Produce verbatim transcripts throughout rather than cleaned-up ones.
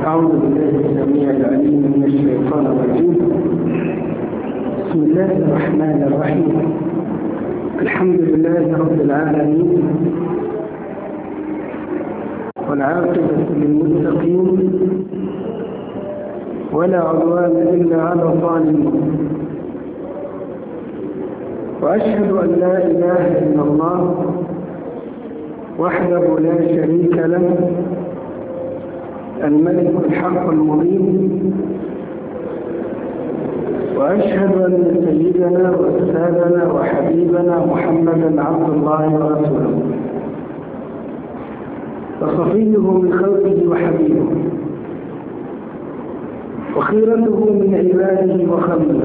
أعوذ بالله السميع العليم من الشيطان الرجيم. بسم الله الرحمن الرحيم. الحمد لله رب العالمين، والعاقبة للمتقين، ولا عدوان إلا على الظالمين، وأشهد أن لا إله إلا الله وحده لا شريك له، الملك الحق المبين. وأشهد أن سيدنا وأستاذنا وحبيبنا محمدا عبد الله ورسوله، وصفيه من خلقه وحبيبه، وخيرته من عباده وخليله،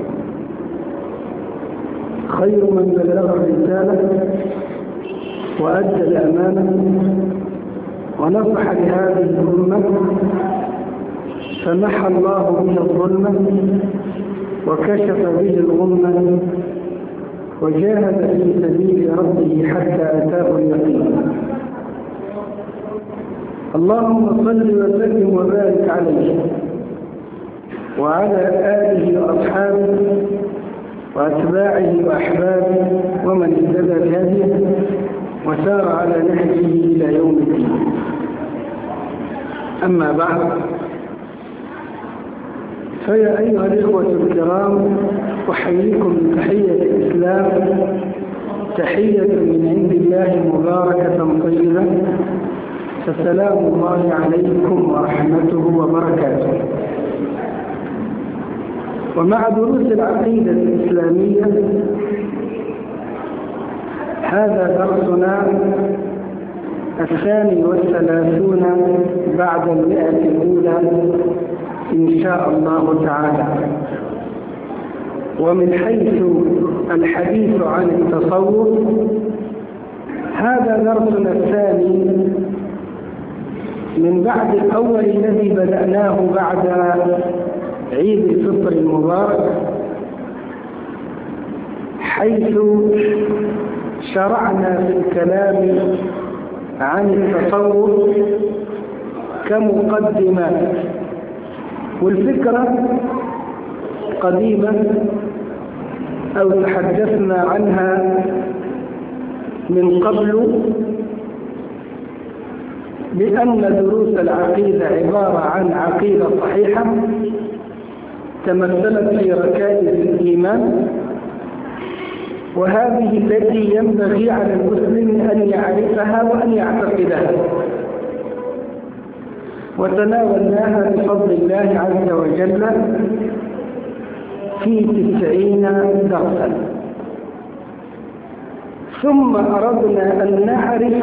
خير من بلغ الرسالة وأدى الأمانة ونصح لهذه الأمة، فمحى الله به الظلمة وكشف به الغمة، وجاهد في سبيل ربه حتى أتاه اليقين. اللهم صل وسلم وبارك عليه وعلى آله وأصحابه وأتباعه وأحبابه ومن اهتدى بهديه وسار على نهجه إلى يوم الدين. أما بعد، فيا أيها الإخوة الكرام، أحييكم بتحية الإسلام، تحية من عند الله مباركة طيبة، فسلام الله عليكم ورحمته وبركاته. ومع دروس العقيدة الإسلامية، هذا درسنا الثاني والثلاثون بعد المئة الأولى إن شاء الله تعالى. ومن حيث الحديث عن التصوف، هذا درسنا الثاني من بعد الأول الذي بدأناه بعد عيد الفطر المبارك، حيث شرعنا في الكلام عن التصوف كمقدمة، والفكرة قديمة أو تحدثنا عنها من قبل، بأن دروس العقيدة عبارة عن عقيدة صحيحة تمثلت في ركائز الإيمان، وهذه التي ينبغي على المسلم أن يعرفها وأن يعتقدها. وتناولناها بفضل الله عز وجل في تسعين درسا، ثم أردنا أن نعرف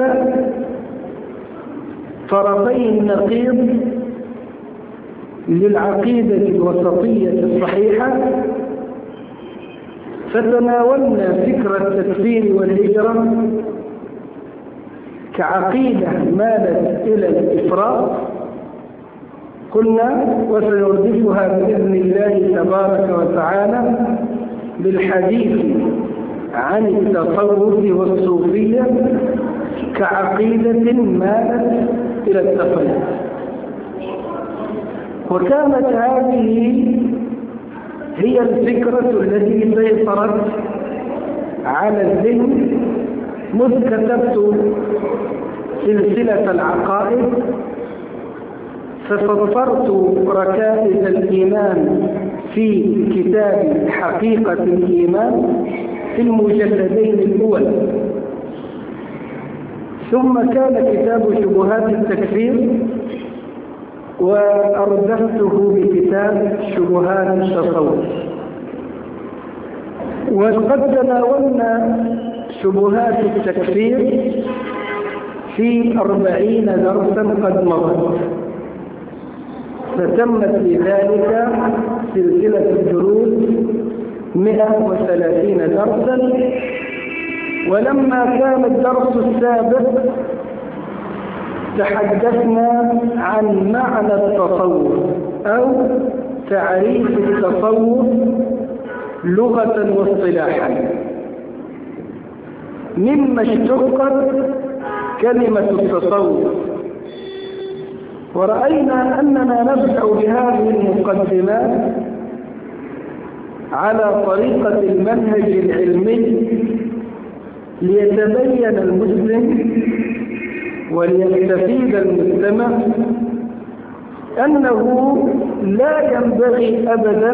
طرفي النقيض للعقيدة الوسطية الصحيحة، فتناولنا فكرة التكفير والهجرة كعقيدة مالت إلى الإفراط، قلنا وسنردفها بإذن الله تبارك وتعالى بالحديث عن التصوف والصوفية كعقيدة مالت إلى التفريط. وكانت هذه هي الفكرة التي سيطرت على الذهن مذ كتبت سلسلة العقائد، فسطرت ركائز الإيمان في كتاب حقيقة الإيمان في المجلدين الأول، ثم كان كتاب شبهات التكفير، وأردفته بكتاب شبهات التصوف. وقد تناولنا شبهات التكفير في أربعين درسا قد مضت، فتمت بذلك سلسلة الدروس مئة وثلاثين درسا. ولما كان الدرس السابق تحدثنا عن معنى التصوف أو تعريف التصوف لغة واصطلاحا، مما اشتقت كلمة التصوف ورأينا أننا نبدأ بهذه المقدمات على طريقة المنهج العلمي ليتبين المسلم وليستفيد المستمع أنه لا ينبغي أبدا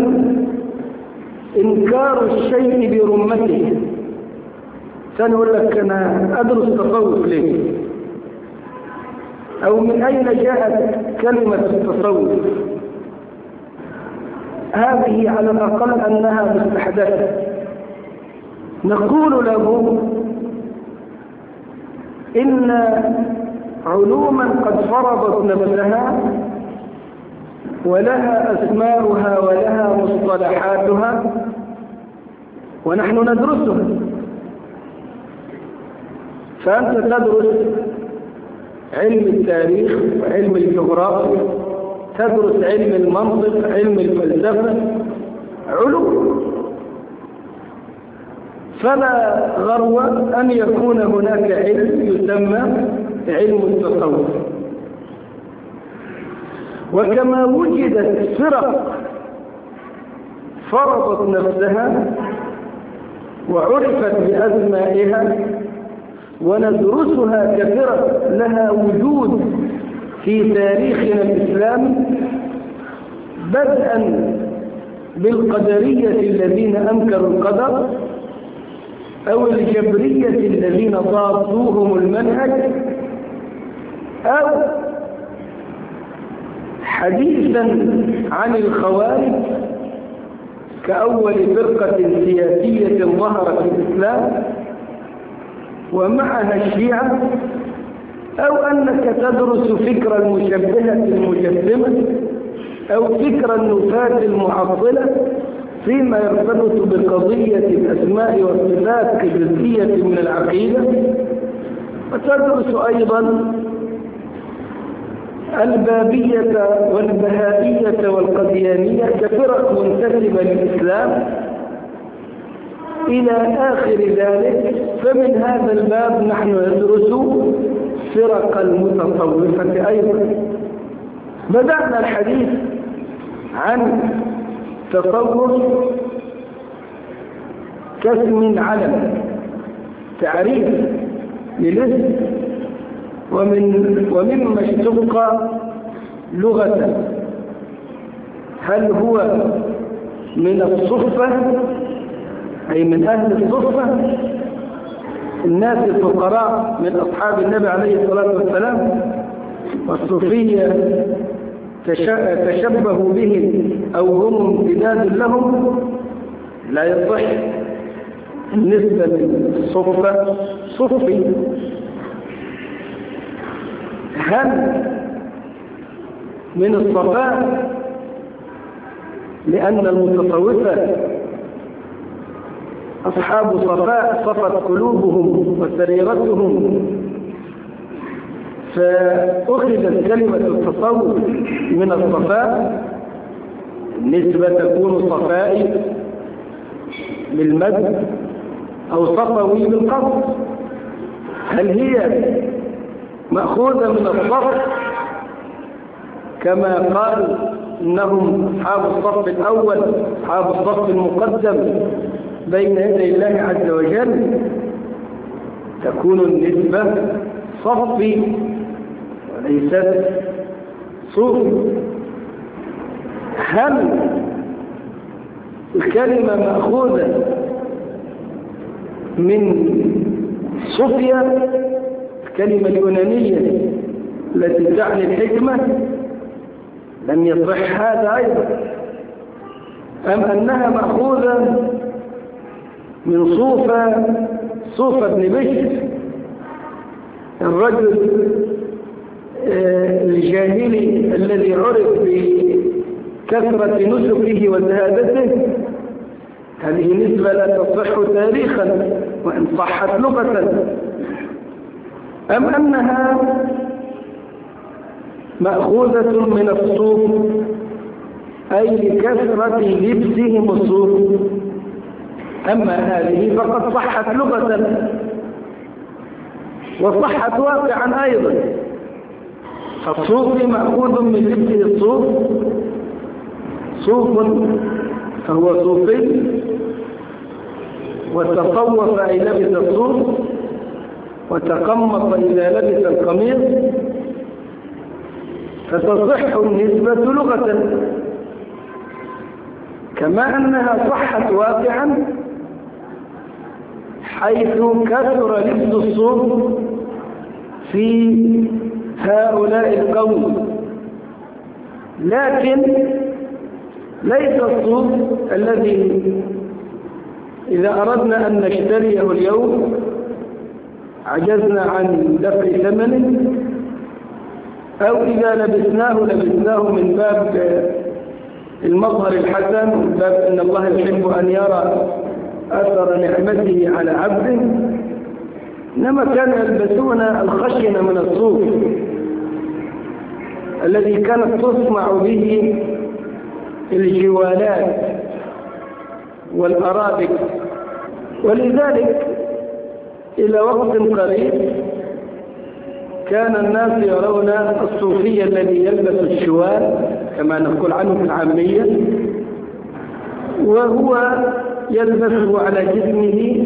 إنكار الشيء برمته. سنقول لك أنا أدرس تصوف ليه، أو من أين جاءت كلمة التصوف، هذه على الأقل أنها مستحدثة. نقول له إن علوما قد فرضت نفسها ولها أسماؤها ولها مصطلحاتها ونحن ندرسها. فأنت تدرس علم التاريخ وعلم الجغرافيا، تدرس علم المنطق، علم الفلسفة، علوم، فلا غرو أن يكون هناك علم يسمى علم التصوف. وكما وجدت فرق فرضت نفسها وعرفت بأسمائها وندرسها كفرق لها وجود في تاريخنا الإسلامي، بدءا بالقدرية الذين أنكروا القدر، أو الجبرية الذين ضادوهم المنهج، أو حديثا عن الخوارج كأول فرقة سياسية ظهرت في الإسلام ومعها الشيعة، أو أنك تدرس فكر المشبهة المجسمة أو فكر النفاة المعطلة فيما يرتبط بقضية الأسماء والصفات كجزئية من العقيدة، وتدرس أيضا البابية والبهائية والقديانية كفرق منتسبة للإسلام إلى آخر ذلك. فمن هذا الباب نحن ندرس فرق المتصوفة أيضا. بدأنا الحديث عن تصوف كاسم علم، تعريف للاسم ومن ومما اشتق لغة. هل هو من الصفة أي من أهل الصفة، الناس الفقراء من أصحاب النبي عليه الصلاة والسلام، والصوفية تشبهوا بهم أو هم امتداد لهم؟ لا يصح النسبة من الصفة صفي. هل من الصفاء لأن المتصوفة أصحاب صفاء صفت قلوبهم وسريرتهم، فأخذت كلمة التصوف من الصفاء، نسبة تكون صفائي بالمد أو صفوي بالقصد. هل هي مأخوذة من الصف كما قال إنهم أصحاب الصف الأول، أصحاب الصف المقدم بين يدي الله عز وجل، تكون النسبة صفي وليست صوفي؟ هل الكلمة مأخوذة من صوفيا الكلمة اليونانية التي تعني الحكمة؟ لم يصح هذا أيضا. أم أنها مأخوذة من صوفة صوفة بن بشر الرجل الجاهلي الذي عرف بكثرة نسكه وزهادته؟ هذه نسبة لا تصح تاريخا وإن صحت لغة. أم أنها مأخوذة من الصوف أي لكثرة لبسهم الصوف؟ أما هذه فقد صحت لغة وصحت واقعا أيضا. الصوفي مأخوذ من لبسه الصوف، صوف فهو صوفي، وتصوف أي لبس الصوف، وتقمص إذا لبس القميص، فتصح النسبة لغة، كما أنها صحت واقعا حيث كثر لبس الصوف في هؤلاء القوم. لكن ليس الصوف الذي إذا أردنا أن نشتريه اليوم عجزنا عن دفع ثمنه، أو إذا لبسناه لبسناه من باب المظهر الحسن، من باب أن الله يحب أن يرى أثر نعمته على عبده، إنما كانوا يلبسون الخشن من الصوف الذي كانت تصنع به الجوالات والأرابك. ولذلك إلى وقت قريب كان الناس يرون الصوفي الذي يلبس الشوال كما نقول عنه في العامية، وهو يلبسه على جسمه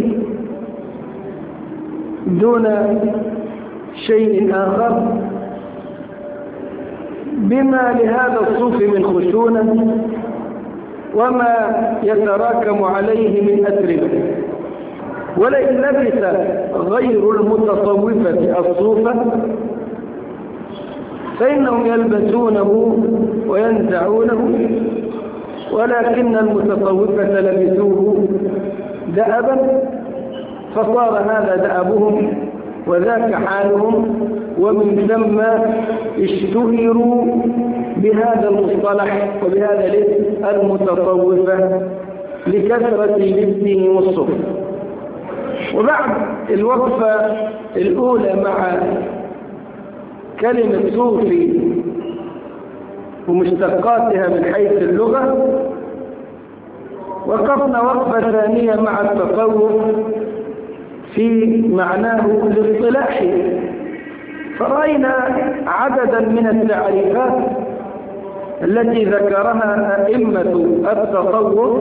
دون شيء آخر، بما لهذا الصوف من خشونة وما يتراكم عليه من أتربة. ولئن لبس غير المتصوفة الصوفة فإنهم يلبسونه وينزعونه، ولكن المتصوفة لبسوه دأبا، فصار هذا دأبهم وذاك حالهم، ومن ثم اشتهروا بهذا المصطلح وبهذا الاسم المتصوفة لكثرة لبسهم الصوف. وبعد الوقفة الأولى مع كلمة صوفي ومشتقاتها من حيث اللغة، وقفنا وقفة ثانية مع التصوف في معناه الاصطلاحي، فرأينا عددا من التعريفات التي ذكرها أئمة التصوف،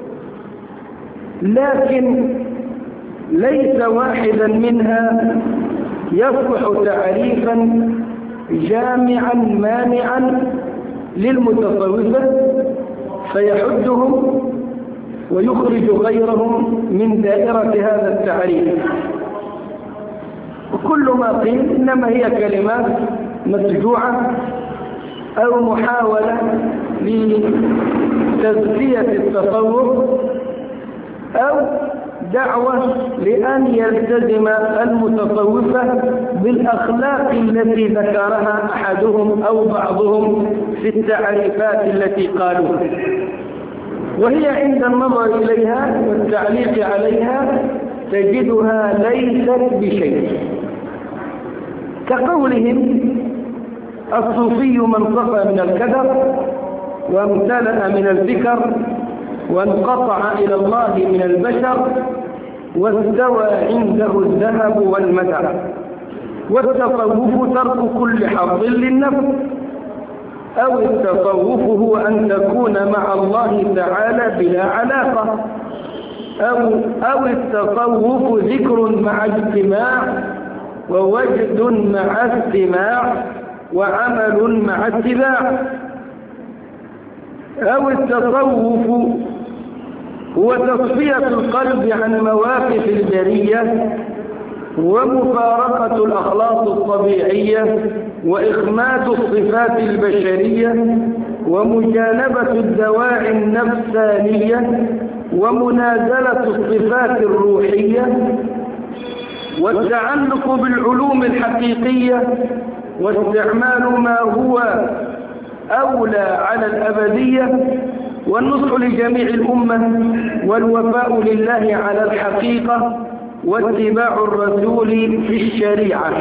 لكن ليس واحدا منها يصلح تعريفا جامعا مانعا للمتصوفة فيحدهم ويخرج غيرهم من دائرة هذا التعريف. وكل ما قيل إنما هي كلمات مسجوعة أو محاولة لتزكية التصوف أو دعوة لأن يلتزم المتصوفة بالأخلاق التي ذكرها أحدهم أو بعضهم في التعريفات التي قالوها، وهي عند النظر إليها والتعليق عليها تجدها ليست بشيء، كقولهم الصوفي من صفى من الكدر وامتلأ من الفكر وانقطع إلى الله من البشر واستوى عنده الذهب والمدر، والتصوف ترك كل حظ للنفس، أو التصوف هو أن تكون مع الله تعالى بلا علاقة، أو, أو التصوف ذكر مع اجتماع ووجد مع استماع وعمل مع اتباع، أو التصوف هو تصفية القلب عن مواقف البرية ومفارقة الأخلاق الطبيعية وإخماد الصفات البشرية ومجانبة الدواعي النفسانية ومنازلة الصفات الروحية والتعلق بالعلوم الحقيقية واستعمال ما هو أولى على الأبدية والنصح لجميع الأمة والوفاء لله على الحقيقة واتباع الرسول في الشريعة.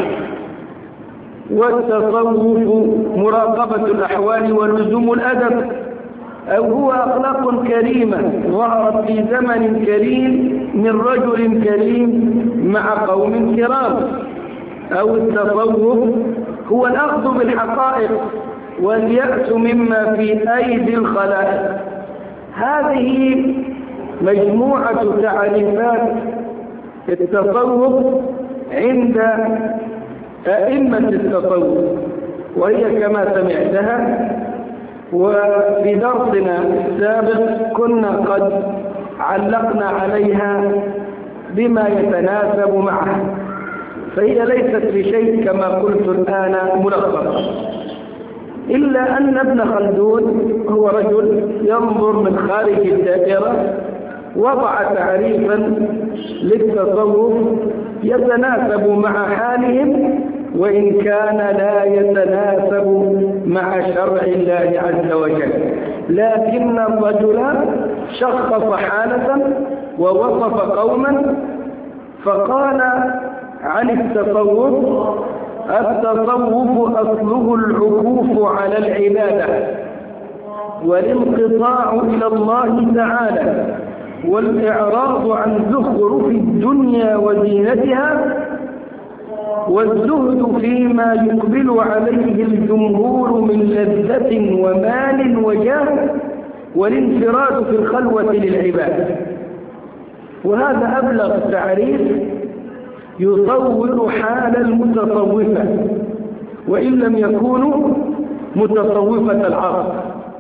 والتصوف مراقبة الأحوال ولزوم الأدب، أو هو أخلاق كريمة ظهرت في زمن كريم من رجل كريم مع قوم كرام، أو التصوف هو الأخذ بالحقائق واليأس مما في أيدي الخلائق. هذه مجموعة تعريفات التصوف عند أئمة التصوف، وهي كما سمعتها. وفي درسنا السابق كنا قد علقنا عليها بما يتناسب معها، فهي ليست بشيء كما قلت الآن ملخص، إلا أن ابن خلدون هو رجل ينظر من خارج الدائرة، وضع تعريفا للتصوف يتناسب مع حالهم، وإن كان لا يتناسب مع شرع الله عز وجل، لكن الرجل شخص حالة ووصف قوما فقال عن التصوف: التصوف أصله العكوف على العبادة والانقطاع إلى الله تعالى والإعراض عن زخرف الدنيا وزينتها والزهد فيما يقبل عليه الجمهور من لذة ومال وجاه والانفراد في الخلوة للعباد. وهذا أبلغ تعريف يصور حال المتصوفة، وإن لم يكونوا متصوفة العصر،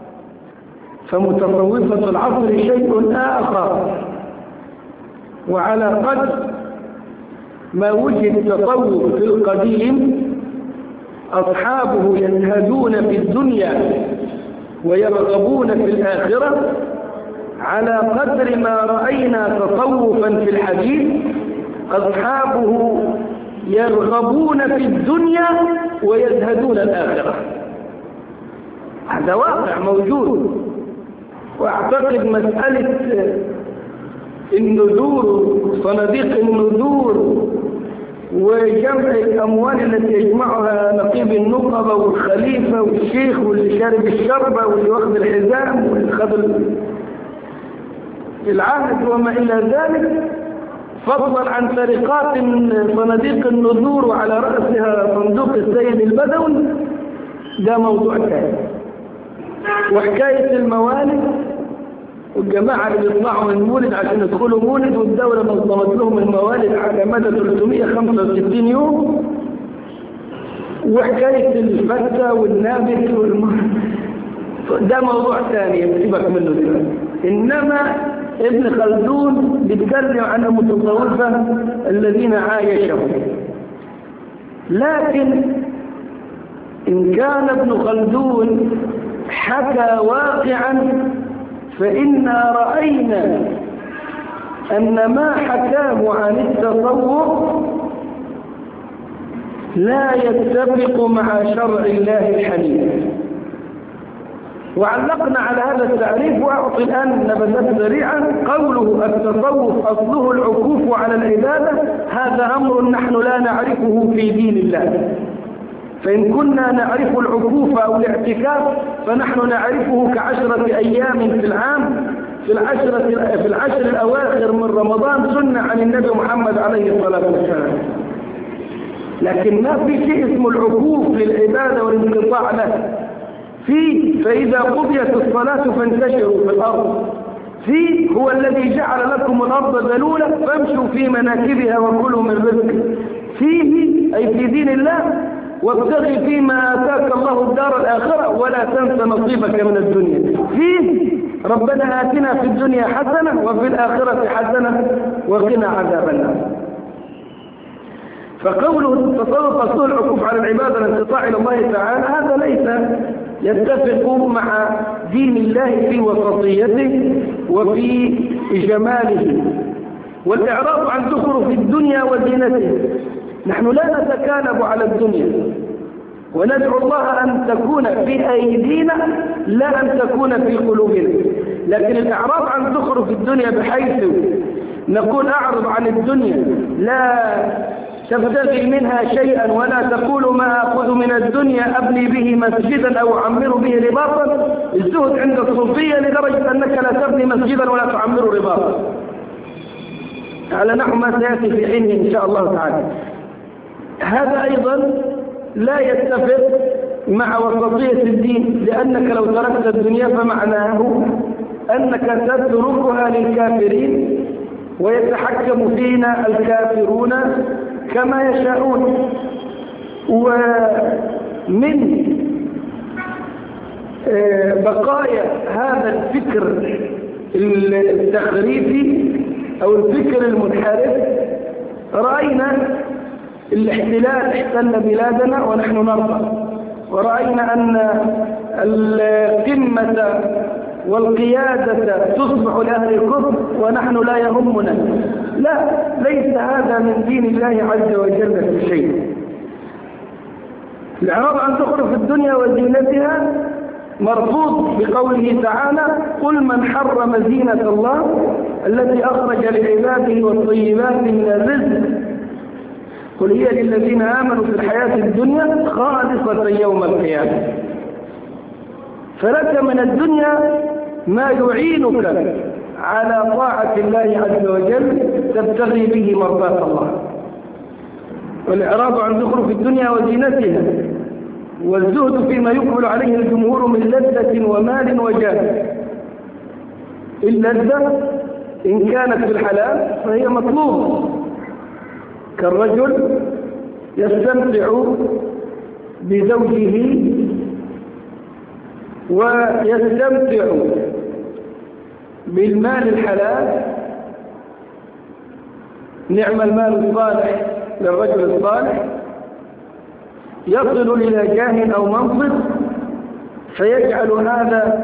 فمتصوفة العصر شيء آخر. وعلى قدر ما وجد تصوف في القديم أصحابه ينهدون في الدنيا ويرغبون في الآخرة، على قدر ما رأينا تصوفا في الحديث أصحابه يرغبون في الدنيا ويزهدون الآخرة. هذا واقع موجود. وأعتقد مسألة النذور، صناديق النذور، وجمع الأموال التي يجمعها نقيب النقبة والخليفة والشيخ واللي شارب الشربة واللي واخذ الحزام واللي خذ العهد وما إلى ذلك، فضلا عن سرقات صناديق النذور وعلى رأسها صندوق السيد البدوي، ده موضوع ثاني. وحكاية الموالد والجماعة اللي بيطلعوا من مولد عشان يدخلوا مولد، والدولة نظمت لهم الموالد على مدى ثلاثمائة وخمسة وستين يوم، وحكاية الفتة والنابت والم... ده موضوع ثاني سيبك منه دلوقتي. إنما ابن خلدون بيتكلم عن المتصوفة الذين عايشوا. لكن إن كان ابن خلدون حكى واقعا، فإنا رأينا أن ما حكاه عن التصوف لا يتفق مع شرع الله الحنيف. وعلقنا على هذا التعريف، وأعطي الآن نبذات سريعة. قوله التصوف أصله العكوف على العبادة، هذا أمر نحن لا نعرفه في دين الله. فإن كنا نعرف العكوف أو الاعتكاف فنحن نعرفه كعشرة أيام في العام في العشرة في العشر الأواخر من رمضان، سنة عن النبي محمد عليه الصلاة والسلام. لكن ما في شيء اسمه العكوف للعبادة والانقطاع له. فيه فإذا قضيت الصلاة فانتشروا في الأرض. فيه هو الذي جعل لكم الأرض ذلولة فامشوا في مناكبها وكلوا من رزقه. فيه أي في دين الله وابتغي فيما آتاك الله الدار الآخرة ولا تنس نصيبك من الدنيا. فيه ربنا آتنا في الدنيا حسنة وفي الآخرة حسنة وقنا عذاب النار. فقوله التصوف أصله العكوف على العبادة والانقطاع إلى الله تعالى، هذا ليس يتفق مع دين الله في وسطيته وفي جماله والإعراض عن زخرف الدنيا وزينته. نحن لا نتكالب على الدنيا، وندعو الله أن تكون في أيدينا لا أن تكون في قلوبنا. لكن الإعراض عن زخرف الدنيا بحيث نقول أعرض عن الدنيا لا تبتغي منها شيئا ولا تقول ما أخذ من الدنيا أبني به مسجدا أو أعمر به رباطا. الزهد عند الصوفية لدرجة أنك لا تبني مسجدا ولا تعمر رباطا، على نحو ما سيأتي في حينه إن شاء الله تعالى. هذا أيضا لا يتفق مع وسطية الدين، لأنك لو تركت الدنيا فمعناه أنك تتركها للكافرين ويتحكم فينا الكافرون كما يشاءون. ومن بقايا هذا الفكر التخريفي أو الفكر المنحرف رأينا الاحتلال احتل بلادنا ونحن نرضى، ورأينا أن القمة والقيادة تصبح لأهل الكفر ونحن لا يهمنا. لا، ليس هذا من دين الله عز وجل في شيء. الإعراض عن زخرف الدنيا وزينتها مرفوض بقوله تعالى: قل من حرم زينة الله التي أخرج لعباده والطيبات من الرزق قل هي للذين آمنوا في الحياة الدنيا خالصة يوم القيامة. فلك من الدنيا ما يعينك على طاعة الله عز وجل تبتغي به مرضاة الله. والإعراض عن زخرف الدنيا وزينتها والزهد فيما يقبل عليه الجمهور من لذة ومال وجاه. اللذة إن كانت في الحلال فهي مطلوبة، كالرجل يستمتع بزوجه ويستمتع بالمال الحلال. نعم المال الصالح للرجل الصالح، يصل إلى جاه أو منصب فيجعل هذا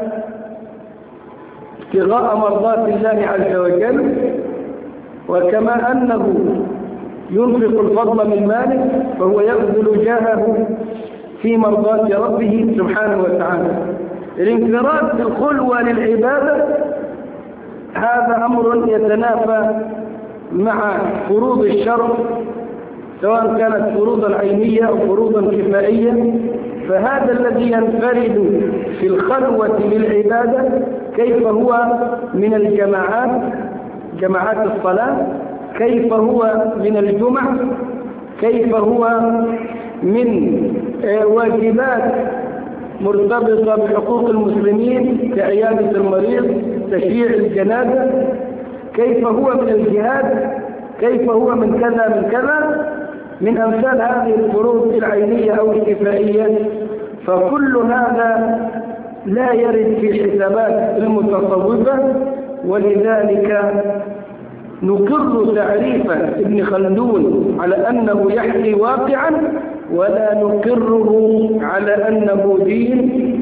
ابتغاء مرضات الله عز وجل، وكما أنه ينفق الفضل من ماله فهو يبذل جاهه في مرضات ربه سبحانه وتعالى. الانفراد بالخلوة للعبادة هذا أمر يتنافى مع فروض الشرع، سواء كانت فروضا عينية أو فروضا كفائية. فهذا الذي ينفرد في الخلوة للعبادة كيف هو من الجماعات، جماعات الصلاة، كيف هو من الجمع، كيف هو من واجبات مرتبطة بحقوق المسلمين كعيادة المريض، تشييع الجنازة، كيف هو من الجهاد، كيف هو من كذا من كذا، من أمثال هذه الفروض العينية أو الكفائية. فكل هذا لا يرد في حسابات المتصوفة، ولذلك نقر تعريف ابن خلدون على أنه يحكي واقعا، ولا نقره على أنه دين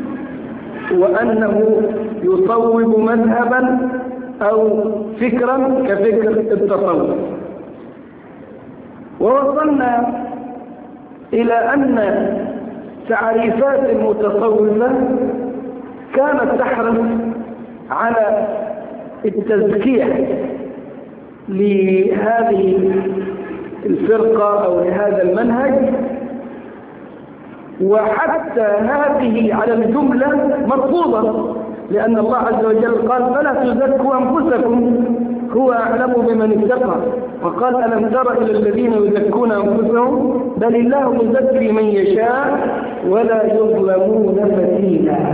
وأنه يصوب مذهبا أو فكرا كفكر التصوف. ووصلنا إلى أن تعريفات المتصوفة كانت تحرص على التزكية لهذه الفرقة أو لهذا المنهج، وحتى هذه على الجملة مرفوضة، لأن الله عز وجل قال: فلا تزكوا أنفسكم هو أعلم بمن اتقى. وقال: ألم تر إلى الذين يزكون أنفسهم بل الله يزكي من يشاء ولا يظلمون فتيلا.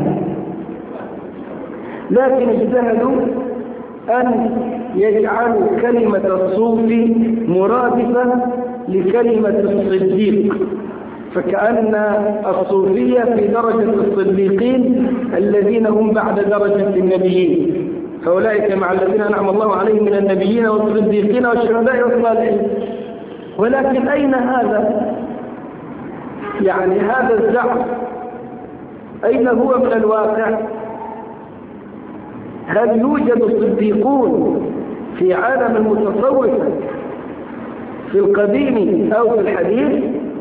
لكن اجتهدوا أن يجعلوا كلمة الصوفي مرادفة لكلمة الصديق، فكأن الصوفية في درجة الصديقين الذين هم بعد درجة النبيين، فأولئك مع الذين أنعم الله عليهم من النبيين والصديقين والشهداء والصالحين. ولكن أين هذا؟ يعني هذا الزعم أين هو من الواقع؟ هل يوجد صديقون في عالم المتصوفة في القديم أو في الحديث؟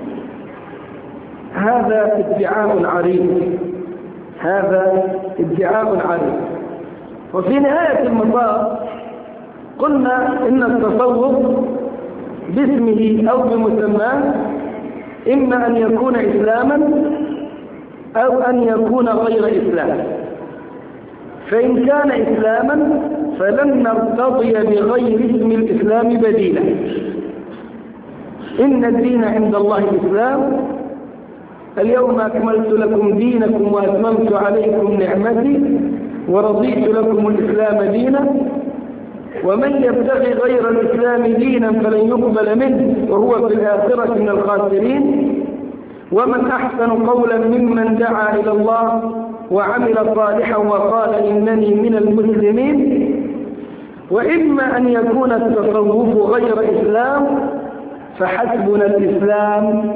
هذا ادعاء عريض، هذا ادعاء عريض. وفي نهاية المطاف قلنا إن التصوف باسمه أو بمسماه إما أن يكون إسلاما أو أن يكون غير إسلام. فإن كان إسلاما فلن نرتضي بغير اسم الإسلام بديلا. إن الدين عند الله الإسلام اليوم أكملت لكم دينكم وأتممت عليكم نعمتي ورضيت لكم الإسلام دينا ومن يبتغي غير الإسلام دينا فلن يقبل منه وهو في الآخرة من الخاسرين ومن أحسن قولا ممن دعا إلى الله وعمل صالحا وقال إنني من المسلمين. وإما أن يكون التصوف غير إسلام فحسبنا الإسلام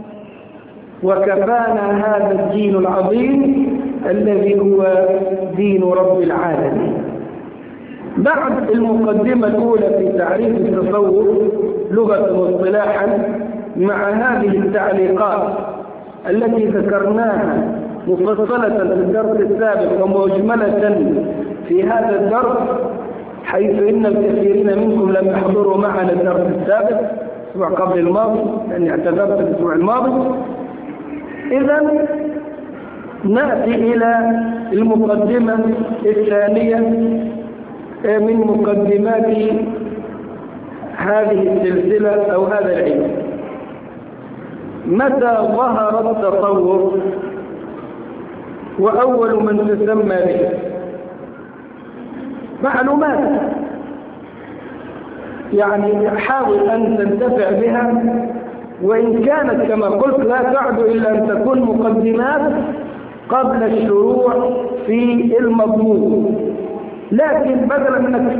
وكفانا هذا الدين العظيم الذي هو دين رب العالمين. بعد المقدمة الأولى في تعريف التصوف لغة واصطلاحا مع هذه التعليقات التي ذكرناها مفصلة في الدرس السابق ومجملة في هذا الدرس، حيث إن الكثيرين منكم لم يحضروا معنا الدرس السابق الأسبوع قبل الماضي لأني اعتذرت الأسبوع الماضي. إذن نأتي إلى المقدمة الثانية من مقدمات هذه السلسلة أو هذا العلم. متى ظهر التصوف وأول من تسمى به؟ معلومات يعني حاول أن تنتفع بها، وإن كانت كما قلت لا تعد إلا أن تكون مقدمات قبل الشروع في المضمون. لكن بدلا أنك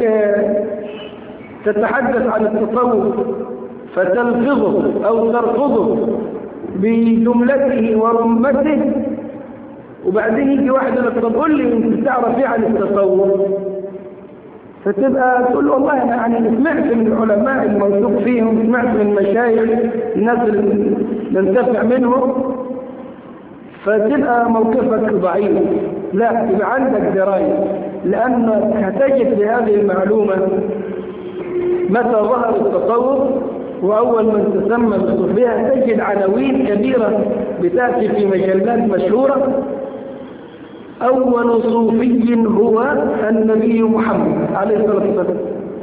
تتحدث عن التصوف فتلفظه أو ترفضه بجملته ورمته وبعدين يجي واحد يقول لك طب قول لي انت تعرف ايه عن التصوف، فتبقى تقول والله انا يعني سمعت من العلماء الموثوق فيهم، سمعت من مشايخ الناس اللي ننتفع منهم، فتبقى موقفك ضعيف. لا، يبقى عندك درايه، لانك هتجد بهذه المعلومه متى ظهر التصوف وأول من تسمى بالصوفية. تجد عناوين كبيرة بتأتي في مجلات مشهورة: أول صوفي هو النبي محمد عليه الصلاة والسلام.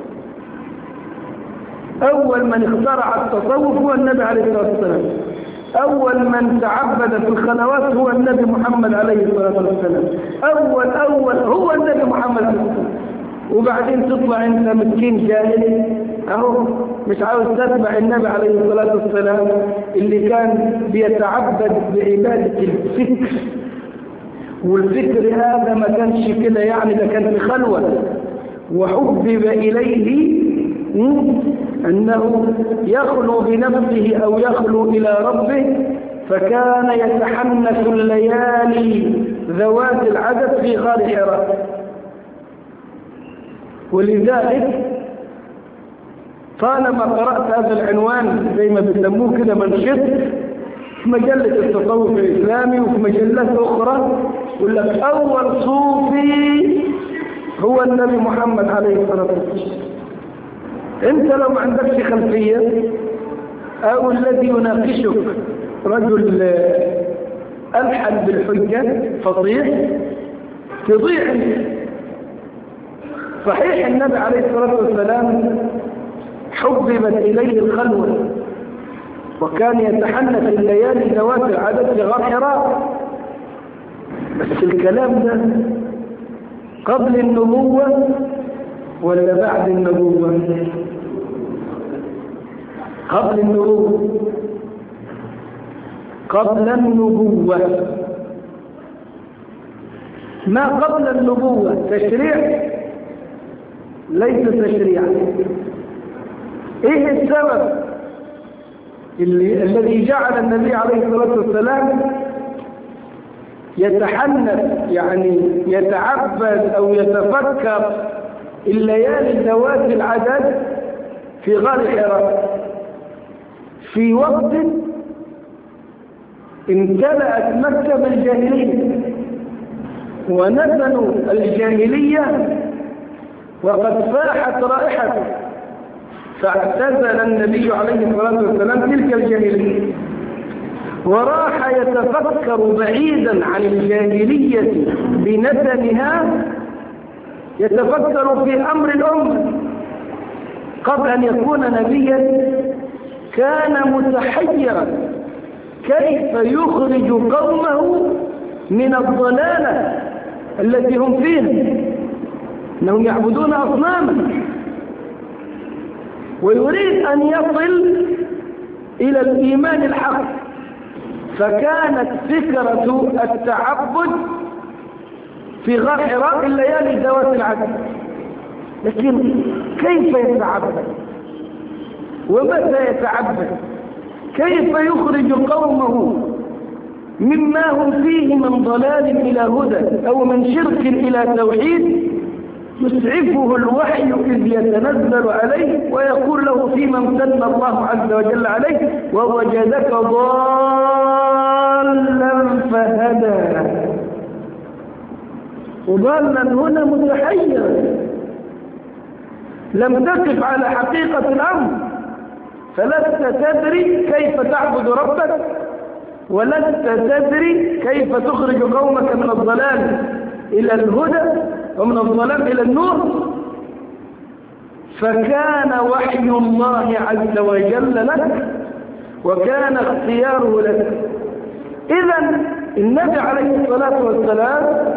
أول من اخترع التصوف هو النبي عليه الصلاة والسلام. أول من تعبد في الخلوات هو النبي محمد عليه الصلاة والسلام. أول أول هو النبي محمد عليه الصلاة والسلام. وبعدين تطلع انت مسكين جاهل اهو مش عاوز تتبع النبي عليه الصلاة والسلام اللي كان بيتعبد بعبادة الفكر، والفكر هذا ما كانش كده يعني، ده كان في خلوة، وحبب إليه أنه يخلو بنفسه أو يخلو إلى ربه، فكان يتحنث الليالي ذوات العدد في غار حراء. ولذلك طالما قرأت هذا العنوان زي ما بيسموه كده منشط في مجلة التصوف الإسلامي وفي مجلات أخرى، يقول لك أول صوفي هو النبي محمد عليه الصلاة والسلام. أنت لو ما عندكش خلفية أو الذي يناقشك رجل ألحن بالحجة فصيح تضيع انت. صحيح النبي عليه الصلاة والسلام حببت إليه الخلوة وكان يتحنث الليالي ذوات العدد في غار حراء، بس الكلام ده قبل النبوة ولا بعد النبوة؟ قبل النبوة. قبل النبوة. ما قبل النبوة تشريع؟ ليس تشريعا. ايه السبب اللي الذي جعل النبي عليه الصلاة والسلام يتحنث يعني يتعبد او يتفكر الليالي ذوات العدد في غار حراء في وقت امتلأت مكة بالجاهلية ونزلوا الجاهلية وقد فاحت رائحته، فاعتزل النبي عليه الصلاة والسلام تلك الجاهلية وراح يتفكر بعيدا عن الجاهلية بندمها، يتفكر في أمر الأمة. قبل أن يكون نبيا كان متحيرا كيف يخرج قومه من الضلالة التي هم فيها، أنهم يعبدون أصناما، ويريد أن يصل إلى الإيمان الحق. فكانت فكرة التعبد في غار حراء الليالي ذوات العدد، لكن كيف يتعبد ومتى يتعبد؟ كيف يخرج قومه مما هم فيه من ضلال إلى هدى أو من شرك إلى توحيد؟ يسعفه الوحي إذ يتنزل عليه ويقول له فيما امتن الله عز وجل عليه ووجدك ضالا فهدى. وضالا هنا متحير، لم تقف على حقيقة الأمر، فلست تدري كيف تعبد ربك، ولست تدري كيف تخرج قومك من الضلال إلى الهدى ومن الظلام إلى النور. فكان وحي الله عز وجل لك، وكان اختياره لك. إذن النبي عليه الصلاة والسلام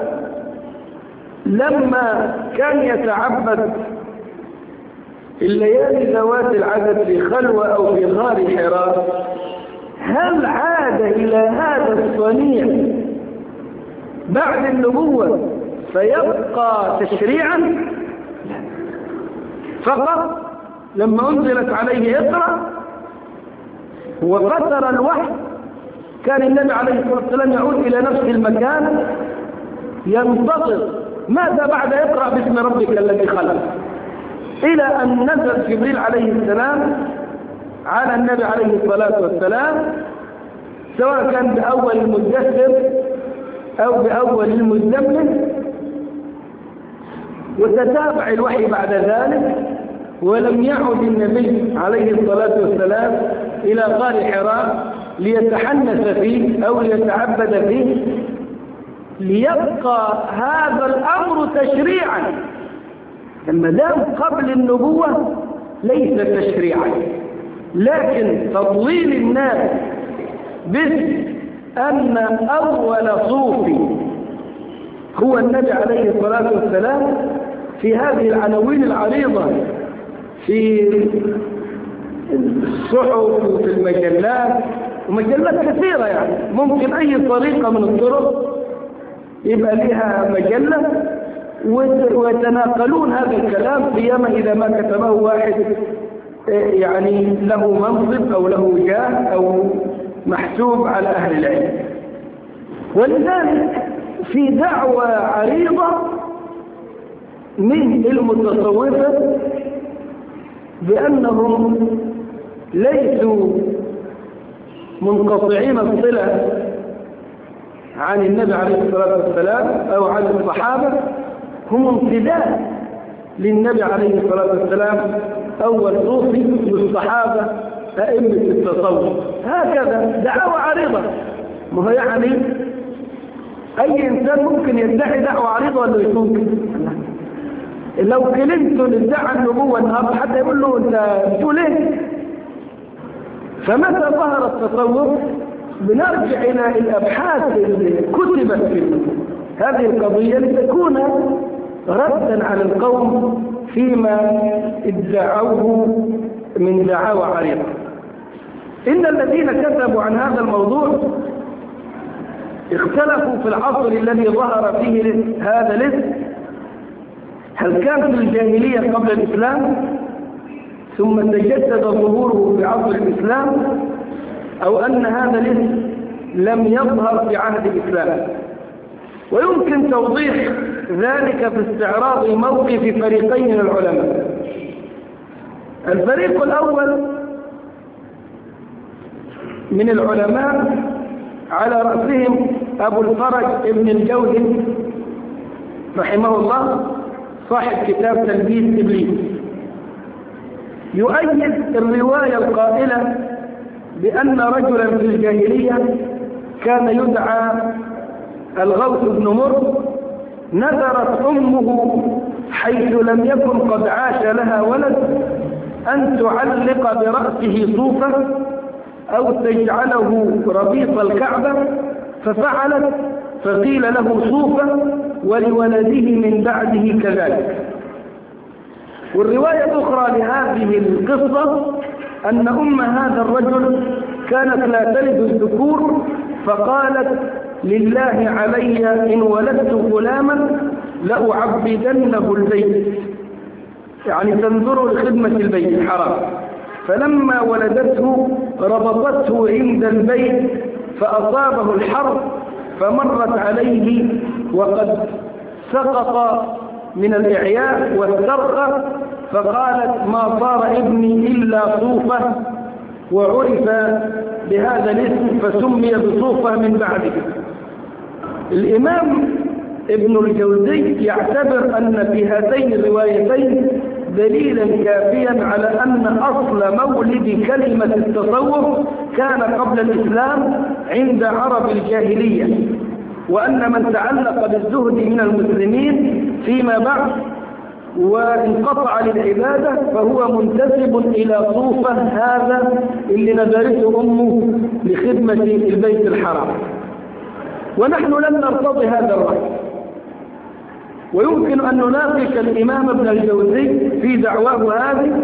لما كان يتعبد الليالي ذوات العدد في خلوة أو في غار حراء، هل عاد إلى هذا الصنيع بعد النبوة فيبقى تشريعا؟ فقط لما أنزلت عليه اقرأ وقصر الوحي كان النبي عليه الصلاة والسلام يعود إلى نفس المكان ينتظر ماذا بعد اقرأ باسم ربك الذي خلق، إلى أن نزل جبريل عليه السلام على النبي عليه الصلاة والسلام، سواء كان بأول المدثر أو بأول المزمل، وتتابع الوحي بعد ذلك. ولم يعد النبي عليه الصلاة والسلام إلى غار حراء ليتحنث فيه أو ليتعبد فيه، ليبقى هذا الأمر تشريعا. لما دام قبل النبوة ليس تشريعا، لكن تضليل الناس باسم أن أول صوفي هو النبي عليه الصلاة والسلام في هذه العناوين العريضة في الصحف وفي المجلات، ومجلات كثيرة، يعني ممكن أي طريقة من الطرق يبقى لها مجلة ويتناقلون هذا الكلام، سيما إذا ما كتبه واحد يعني له منصب أو له جاه أو محسوب على أهل العلم. ولذلك في دعوة عريضة من المتصوفة بأنهم ليسوا منقطعين الصلة عن النبي عليه الصلاة والسلام أو عن الصحابة، هم امتداد للنبي عليه الصلاة والسلام، أول صوفي للصحابة أئمة التصوف. هكذا دعوة عريضة. ما هو يعني أي إنسان ممكن يدعي دعوة عريضة ولا يمكن؟ لو كلمتون ادعى النبوة النهارده حتى يقول له أنت بتقول إيه؟ فمتى ظهر التصوف بنرجع إلى الأبحاث اللي كتبت في هذه القضية لتكون ردا على القوم فيما ادعوه من دعاوى عريضة. إن الذين كتبوا عن هذا الموضوع اختلفوا في العصر الذي ظهر فيه هذا الاسم، هل كان في الجاهلية قبل الإسلام ثم تجدد ظهوره في عصر الإسلام، أو أن هذا الاسم لم يظهر في عهد الإسلام. ويمكن توضيح ذلك في استعراض موقف فريقين من العلماء. الفريق الأول من العلماء على رأسهم أبو الفرج ابن الجوزي رحمه الله صاحب كتاب تلبيس إبليس، يؤيد الرواية القائلة بأن رجلا في الجاهلية كان يدعى الغوث بن مر، نذرت أمه حيث لم يكن قد عاش لها ولد أن تعلق برأسه صوفة أو تجعله ربيط الكعبة، ففعلت، فقيل له صوفة ولولده من بعده كذلك. والرواية الأخرى لهذه القصة أن أم هذا الرجل كانت لا تلد الذكور، فقالت لله علي إن ولدت غلاما لأعبدنه البيت، يعني تنظر لخدمة البيت الحرام. فلما ولدته ربطته عند البيت فأصابه الحر، فمرت عليه وقد سقط من الإعياء والسرقة، فقالت ما صار ابني إلا صوفة، وعرف بهذا الاسم فسمي بصوفة من بعده. الإمام ابن الجوزي يعتبر أن في هاتين الروايتين دليلا كافيا على أن أصل مولد كلمة التصوف كان قبل الإسلام عند عرب الجاهلية، وأن من تعلق بالزهد من المسلمين فيما بعد وانقطع للعبادة فهو منتسب إلى صوفة، هذا اللي نذرته أمه لخدمة البيت الحرام. ونحن لم نرتضي هذا الرأي، ويمكن أن نناقش الإمام ابن الجوزي في دعواه هذه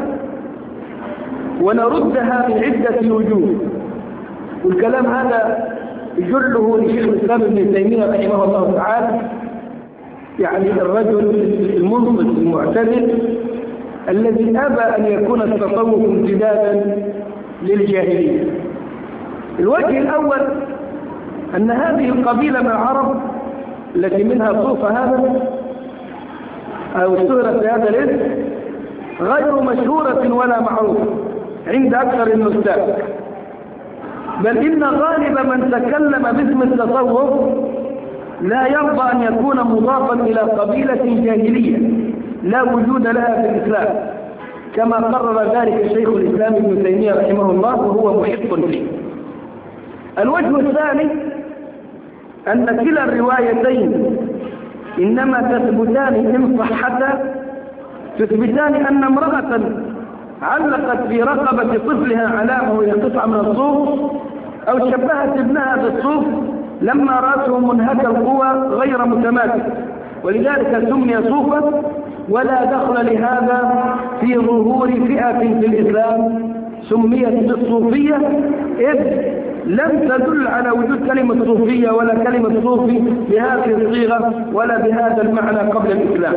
ونردها من عدة وجوه. والكلام هذا جله لشيخ الإسلام ابن تيمية رحمه الله تعالى، يعني الرجل المنصف المعتدل الذي أبى أن يكون التصوف امتدادا للجاهلية. الوجه الأول أن هذه القبيلة من العرب التي منها صوفة هذا أو اشتهرت بهذا الاسم غير مشهورة ولا معروفة عند أكثر النساك، بل إن غالب من تكلم باسم التصوف لا يرضى أن يكون مضافا إلى قبيلة جاهلية لا وجود لها في الإسلام، كما قرر ذلك شيخ الإسلام ابن تيمية رحمه الله وهو محق فيه. الوجه الثاني أن كلا الروايتين إنما تثبتان إن صحتا تثبتان أن امرأة علقت في رقبة طفلها علامة وهي قطعة من الصوف، أو شبهت ابنها بالصوف لما رأته منهك القوى غير متماسك، ولذلك سمي صوفا، ولا دخل لهذا في ظهور فئة في الإسلام سميت بالصوفية، إذ لم تدل على وجود كلمة صوفية ولا كلمة صوفي بهذه الصيغة ولا بهذا المعنى قبل الإسلام.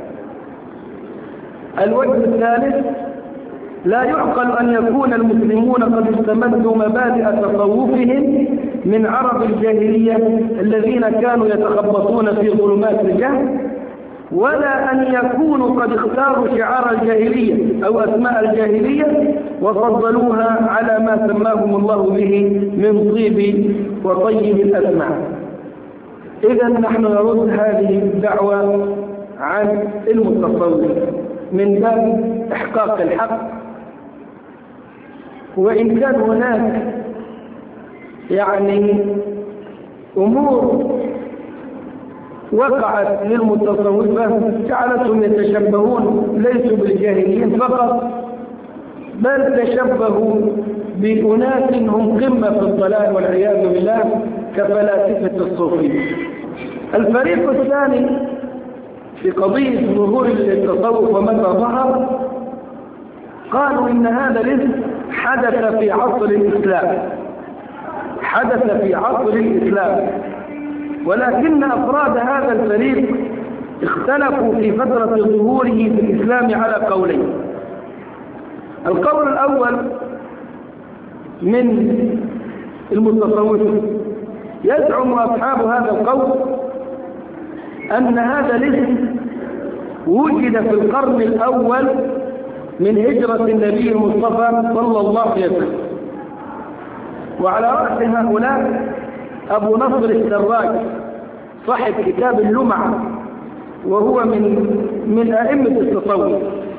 الوجه الثالث لا يعقل أن يكون المسلمون قد استمدوا مبادئ تصوفهم من عرب الجاهلية الذين كانوا يتخبطون في ظلمات الجهل، ولا أن يكونوا قد اختاروا شعار الجاهلية أو أسماء الجاهلية وفضلوها على ما سماهم الله به من طيب وطيب الأسماء. إذا نحن نرد هذه الدعوة عن المتصوف من باب إحقاق الحق، وإن كان هناك يعني أمور وقعت للمتصوفة جعلتهم يتشبهون ليسوا بالجاهلين فقط، بل تشبهوا بأناس هم قمة في الضلال والعياذ بالله كفلاسفة الصوفية. الفريق الثاني في قضية ظهور التصوف ومتى ظهر قالوا إن هذا الاسم حدث في عصر الإسلام، حدث في عصر الإسلام، ولكن أفراد هذا الفريق اختلفوا في فترة ظهوره في الإسلام على قولين. القول الأول من المتصوفين يزعم أصحاب هذا القول أن هذا الاسم وجد في القرن الأول من هجرة النبي المصطفى صلى الله عليه وسلم، وعلى رأس هؤلاء أبو نصر السراج صاحب كتاب اللمعة، وهو من من أئمة التصوف،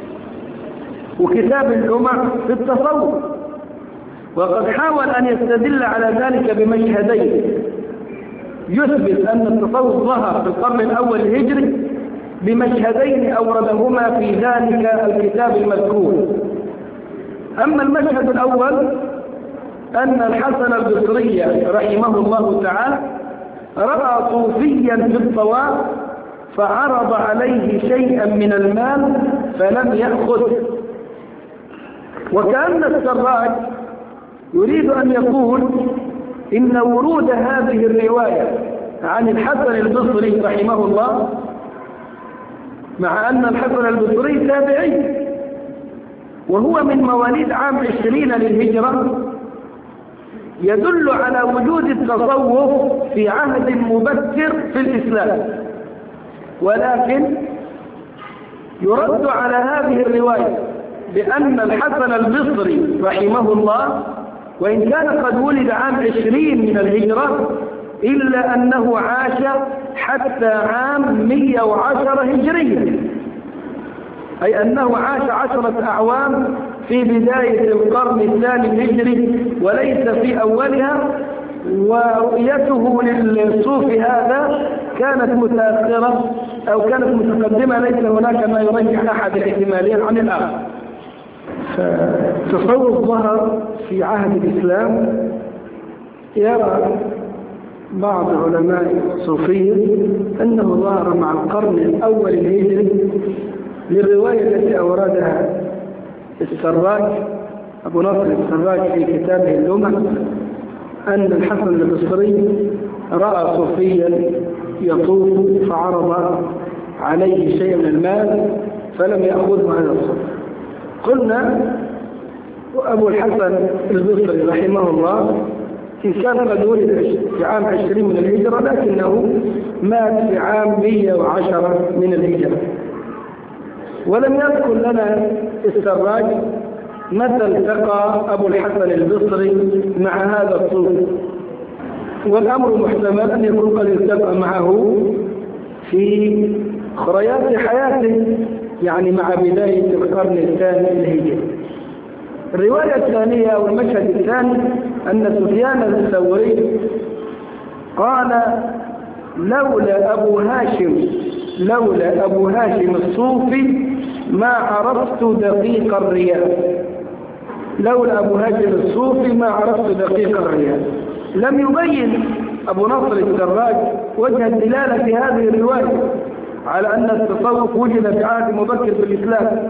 وكتاب اللمعة في التصوف، وقد حاول أن يستدل على ذلك بمشهدين يثبت أن التصوف ظهر في القرن الأول الهجري بمشهدين أوردهما في ذلك الكتاب المذكور. أما المشهد الأول أن الحسن البصري رحمه الله تعالى رأى صوفيا في الطواف فعرض عليه شيئا من المال فلم يأخذ. وكأن السراج يريد أن يقول إن ورود هذه الرواية عن الحسن البصري رحمه الله، مع أن الحسن البصري تابعي وهو من مواليد عام عشرين للهجرة، يدل على وجود التصوف في عهد مبكر في الإسلام. ولكن يرد على هذه الرواية بأن الحسن البصري رحمه الله وإن كان قد ولد عام عشرين من الهجرة إلا أنه عاش حتى عام مئة وعشرة هجرية، أي أنه عاش عشرة أعوام في بداية القرن الثاني الهجري وليس في أولها. ورؤيته للصوف هذا كانت متأخرة أو كانت متقدمة، ليس هناك ما يرجح أحد الاحتمالين عن الآخر. فالتصوف ظهر في عهد الإسلام. يرى بعض علماء الصوفية أنه ظهر مع القرن الأول الهجري للرواية التي أوردها السراج أبو نصر السراج في كتابه اللمع أن الحسن البصري رأى صوفيا يطوف فعرض عليه شيء من المال فلم يأخذه هذا الصوف. قلنا أبو الحسن البصري رحمه الله إن كان قد ولد في عام عشرين من الهجرة لكنه مات في عام مئة وعشرة من الهجرة. ولم يذكر لنا السراج متى التقى أبو الحسن البصري مع هذا الصوفي، والأمر محتمل أن يكون قد التقى معه في خريات حياته، يعني مع بداية القرن الثاني الهجري. الرواية الثانية أو المشهد الثاني أن سفيان الثوري قال لولا أبو هاشم لولا أبو هاشم الصوفي ما عرفت دقيق الرياء. لولا أبو هاشم الصوفي ما عرفت دقيق الرياء. لم يبين أبو نصر السراج وجه الدلالة في هذه الرواية على أن التصوف وجد في عهد مبكر في الإسلام،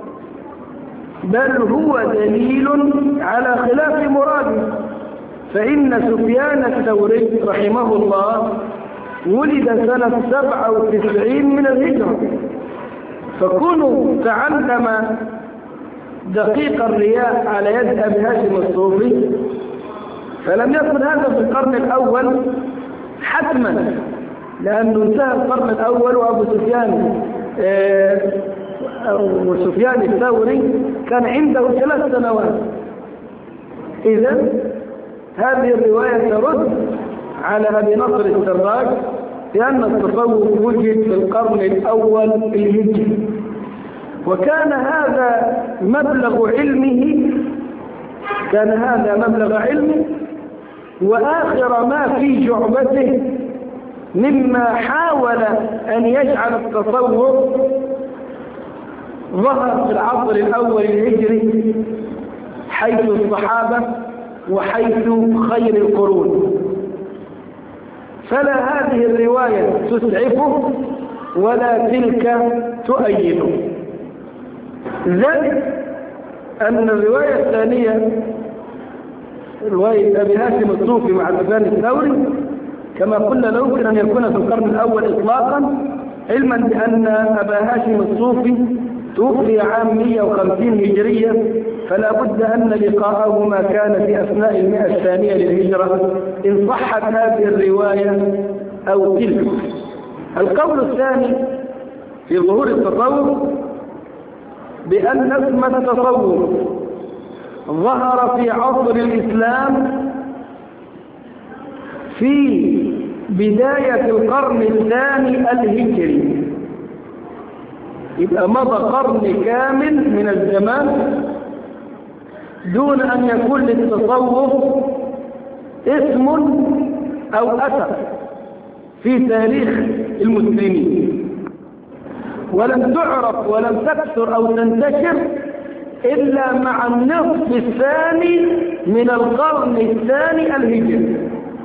بل هو دليل على خلاف مراده. فإن سفيان الثوري رحمه الله ولد سنة سبعة وتسعين من الهجرة، فكونه تعلم دقيق الرياء على يد أبي هاشم الصوفي فلم يكن هذا في القرن الأول حتما، لأنه انتهى القرن الأول وأبو سفيان وسفيان الثوري كان عنده ثلاث سنوات. إذن هذه الرواية ترد على أبي نصر السراج لأن التصوف وجد في القرن الأول الهجري، وكان هذا مبلغ علمه كان هذا مبلغ علمه وآخر ما في جعبته مما حاول أن يجعل التصوف ظهر في العصر الأول الهجري حيث الصحابة وحيث خير القرون. فلا هذه الرواية تسعفه ولا تلك تؤيده. ذلك أن الرواية الثانية رواية أبي هاشم الصوفي مع سفيان الثوري كما قلنا لا يمكن أن يكون في القرن الأول إطلاقا، علما بأن أبا هاشم الصوفي توفي عام مئة وخمسين هجرية، فلا بد أن لقاءهما كان في أثناء المئة الثانية للهجرة إن صحت هذه الرواية أو تلك. القول الثاني في ظهور التصوف بأن اسم التصوف ظهر في عصر الإسلام في بداية القرن الثاني الهجري، يبقى مضى قرن كامل من الزمان دون أن يكون للتصوف اسم أو أثر في تاريخ المسلمين، ولم تعرف ولم تكثر أو تنتشر إلا مع النصف الثاني من القرن الثاني الهجري.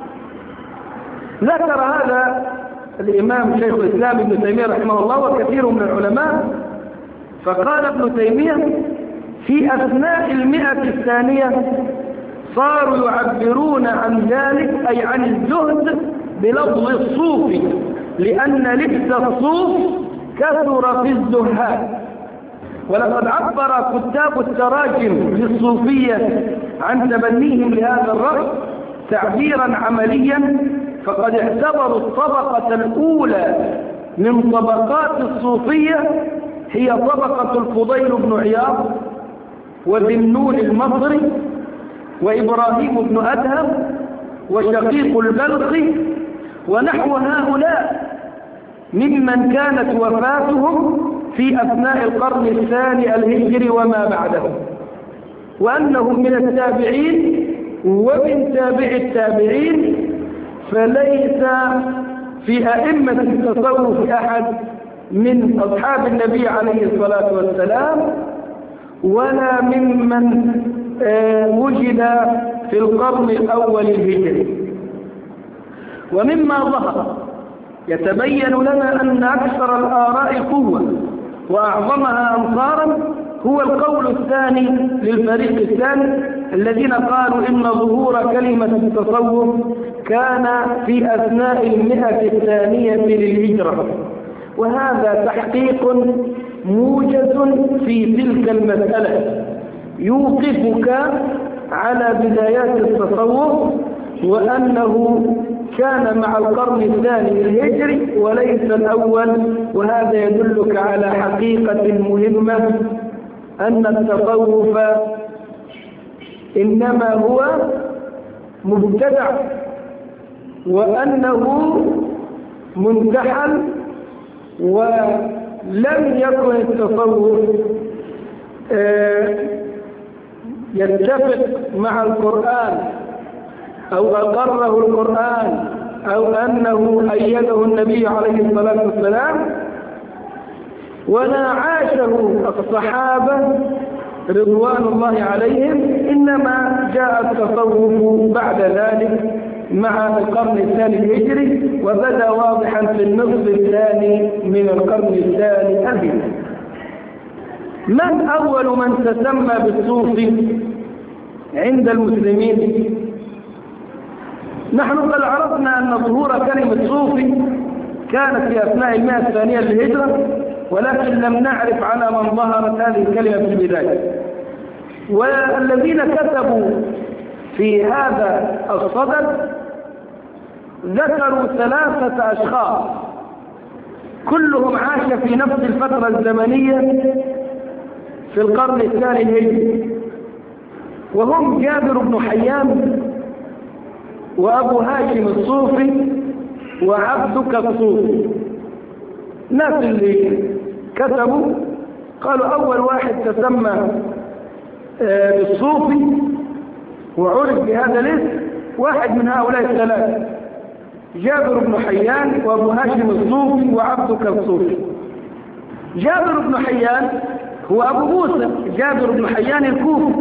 ذكر هذا الإمام شيخ الإسلام ابن تيمية رحمه الله وكثير من العلماء، فقال ابن تيمية في أثناء المئة الثانية صاروا يعبرون عن ذلك أي عن الزهد بلفظ الصوفي، لأن لبس الصوف كثر في الزهاد. ولقد عبر كتاب التراجم للصوفية عن تبنيهم لهذا الرأي تعبيرا عمليا، فقد اعتبروا الطبقة الأولى من طبقات الصوفية هي طبقة الفضيل بن عياض وذنون المصري وإبراهيم بن أدهم وشقيق البلخي ونحو هؤلاء ممن كانت وفاتهم في أثناء القرن الثاني الهجري وما بعده، وأنهم من التابعين ومن تابع التابعين، فليس في أئمة التصوف أحد من أصحاب النبي عليه الصلاة والسلام ولا ممن وجد في القرن الأول الهجري. ومما ظهر يتبين لنا أن أكثر الآراء قوة وأعظمها أنصارا هو القول الثاني للفريق الثاني الذين قالوا إن ظهور كلمة التصوف كان في أثناء المئة الثانية للهجرة، وهذا تحقيق موجز في تلك المسألة يوقفك على بدايات التصوف، وأنه كان مع القرن الثاني الهجري وليس الأول. وهذا يدلك على حقيقة مهمة، أن التصوف إنما هو مبتدع، وأنه منتحل، ولم يكن التصوف يتفق مع القرآن أو أقره القرآن أو أنه أيده النبي عليه الصلاة والسلام، ولا عاشه الصحابة رضوان الله عليهم، إنما جاء التصوف بعد ذلك مع القرن الثاني الهجري، وبدا واضحا في النصف الثاني من القرن الثاني الهجري. من أول من تسمى بالصوفي عند المسلمين؟ نحن قد عرفنا أن ظهور كلمة صوفي كانت في أثناء المئة الثانية للهجرة، ولكن لم نعرف على من ظهرت هذه الكلمة في البداية. والذين كتبوا في هذا الصدد ذكروا ثلاثة أشخاص كلهم عاش في نفس الفترة الزمنية في القرن الثاني الهجري، وهم جابر بن حيان وأبو هاشم الصوفي وعبدك الصوفي. الناس اللي كتبوا قالوا أول واحد تسمى بالصوفي وعرف بهذا الاسم واحد من هؤلاء الثلاثة، جابر بن حيان وأبو هاشم الصوفي وعبدك الصوفي. جابر بن حيان هو أبو موسى جابر بن حيان الكوفي،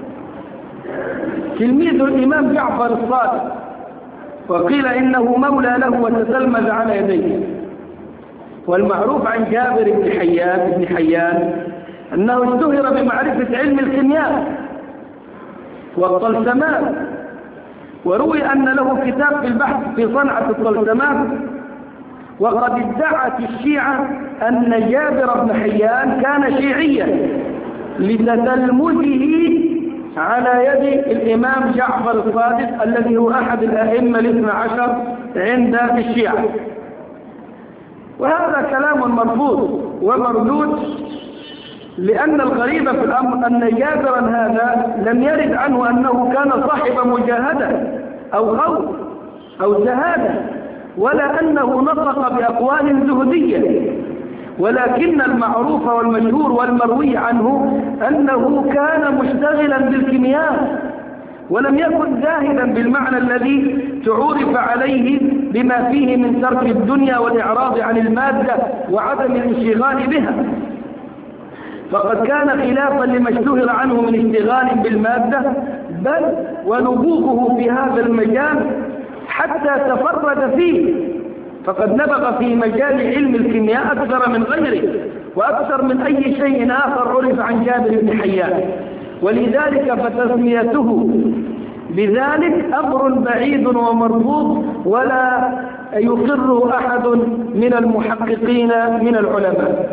تلميذ الإمام جعفر الصادق، وقيل إنه مولى له وتتلمذ على يديه. والمعروف عن جابر بن حيان بن حيان أنه اشتهر بمعرفة علم الكيمياء والطلسمات، وروي أن له كتاب في البحث في صنعة الطلسمات. وقد ادعت الشيعة أن جابر بن حيان كان شيعيا لتتلمذه على يد الإمام جعفر الصادق الذي هو أحد الأئمة الاثنى عشر عند الشيعة. وهذا كلام مرفوض ومردود، لأن الغريب في الأمر أن جابرا هذا لم يرد عنه أنه كان صاحب مجاهدة أو خوف أو زهادة، ولا أنه نطق بأقوال زهدية، ولكن المعروف والمشهور والمروي عنه أنه كان مشتغلا بالكيمياء، ولم يكن زاهدا بالمعنى الذي تعرف عليه بما فيه من ترك الدنيا والإعراض عن المادة وعدم الانشغال بها، فقد كان خلافا لما اشتهر عنه من اشتغال بالمادة بل ونبوغه في هذا المجال حتى تفرد فيه، فقد نبغ في مجال علم الكيمياء أكثر من غيره وأكثر من أي شيء آخر عرف عن جابر بن حيان، ولذلك فتسميته بذلك أمر بعيد ومرفوض ولا يقره أحد من المحققين من العلماء.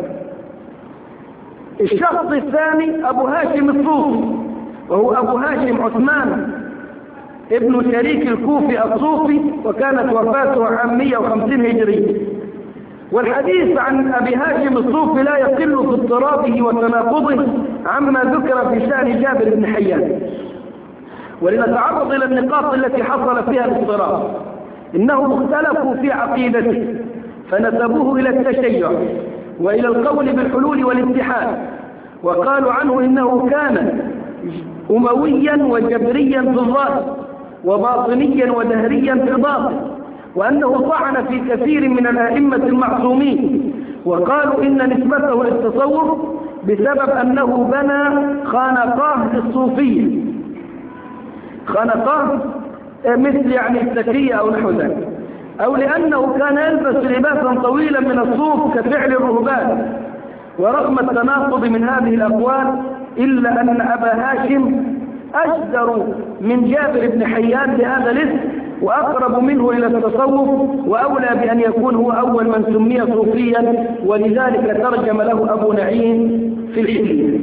الشخص الثاني أبو هاشم الصوفي، وهو أبو هاشم عثمان ابن شريك الكوفي الصوفي، وكانت وفاته عام مئة وخمسين هجري. والحديث عن أبي هاشم الصوفي لا يقل في اضطرابه وتناقضه عما ذكر في شأن جابر بن حيان. ولنتعرض إلى النقاط التي حصل فيها الاضطراب. إنهم اختلفوا في عقيدته فنسبوه إلى التشيع وإلى القول بالحلول والاتحاد، وقالوا عنه إنه كان أمويا وجبريا في الظاهر وباطنيا ودهريا في الباطن، وأنه طعن في كثير من الأئمة المعصومين، وقالوا إن نسبته للتصوف بسبب أنه بنى خانقاه للصوفية، خانقاه مثل يعني السكية أو نحو ذلك، أو لأنه كان يلبس لباسا طويلا من الصوف كفعل الرهبان. ورغم التناقض من هذه الأقوال إلا أن أبا هاشم أجدر من جابر بن حيان بهذا الاسم وأقرب منه إلى التصوف، وأولى بأن يكون هو أول من سمي صوفيا، ولذلك ترجم له أبو نعيم في الحلية.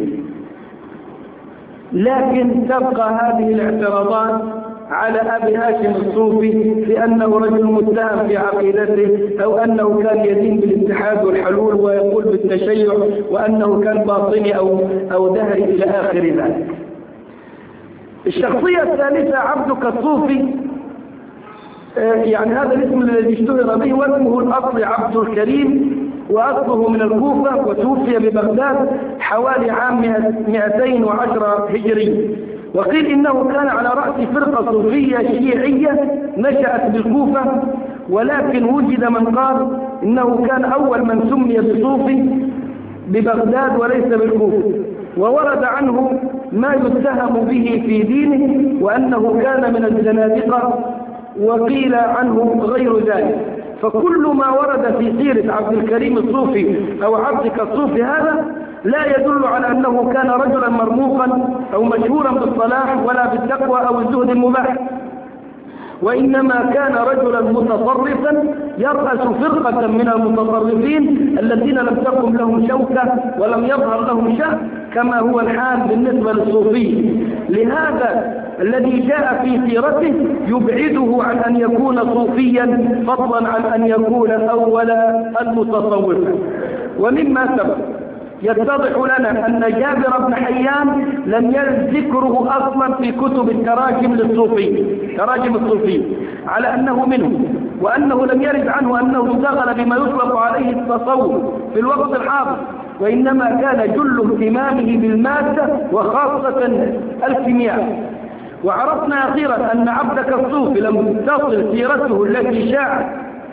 لكن تبقى هذه الاعتراضات على أبي هاشم الصوفي في أنه رجل متهم في عقيدته، أو أنه كان يدين بالاتحاد والحلول ويقول بالتشيع، وأنه كان باطني أو, أو دهري إلى آخر ذلك. الشخصية الثالثة عبدك الصوفي، يعني هذا الاسم الذي اشتهر به، واسمه الأصل عبد الكريم، وأصله من الكوفة، وتوفي ببغداد حوالي عام مئتين وعشرة هجري. وقيل إنه كان على رأس فرقة صوفية شيعية نشأت بالكوفة، ولكن وجد من قال إنه كان أول من سمي بصوفي ببغداد وليس بالكوفة، وورد عنه ما يتهم به في دينه وأنه كان من الزنادقة، وقيل عنه غير ذلك. فكل ما ورد في سيرة عبد الكريم الصوفي أو عبدك الصوفي هذا لا يدل على أنه كان رجلا مرموقا أو مشهورا بالصلاح ولا بالتقوى أو الزهد المباح، وإنما كان رجلا متصرفا يرأس فرقة من المتصرفين الذين لم تقم لهم شوكة ولم يظهر لهم شأن، كما هو الحال بالنسبة للصوفي. لهذا الذي جاء في سيرته يبعده عن أن يكون صوفيا، فضلا عن أن يكون أول المتصوفة. ومما سبق يتضح لنا أن جابر بن حيان لم يرد ذكره أصلا في كتب التراجم للصوفي، تراجم الصوفي، على أنه منه، وأنه لم يرد عنه أنه اشتغل بما يطلق عليه التصوف في الوقت الحاضر، وإنما كان جل اهتمامه بالمادة وخاصة الكيمياء. وعرفنا أخيرا أن عبدك الصوفي لم تصل سيرته التي شاعت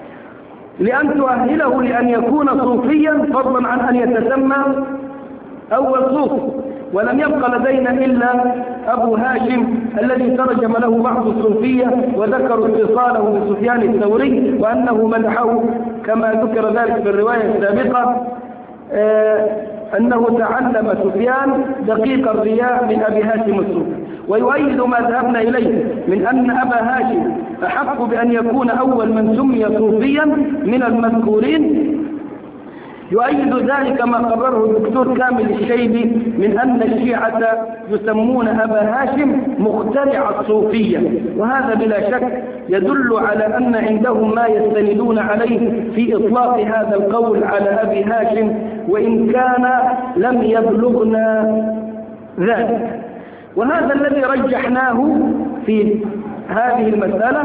لأن تؤهله لأن يكون صوفيا، فضلا عن أن يتسمى أول صوفي. ولم يبقى لدينا إلا أبو هاشم الذي ترجم له بعض الصوفية وذكروا اتصاله بسفيان الثوري وأنه مدحه كما ذكر ذلك في الرواية السابقة، آه أنه تعلم سفيان دقيق الرياء من أبي هاشم الصوفي. ويؤيد ما ذهبنا إليه من أن أبا هاشم أحق بأن يكون أول من سمي صوفيا من المذكورين. يؤيد ذلك ما قرره الدكتور كامل الشيبي من أن الشيعة يسمون أبا هاشم مخترع الصوفية، وهذا بلا شك يدل على أن عندهم ما يستندون عليه في إطلاق هذا القول على أبي هاشم، وإن كان لم يبلغنا ذلك. وهذا الذي رجحناه في هذه المسألة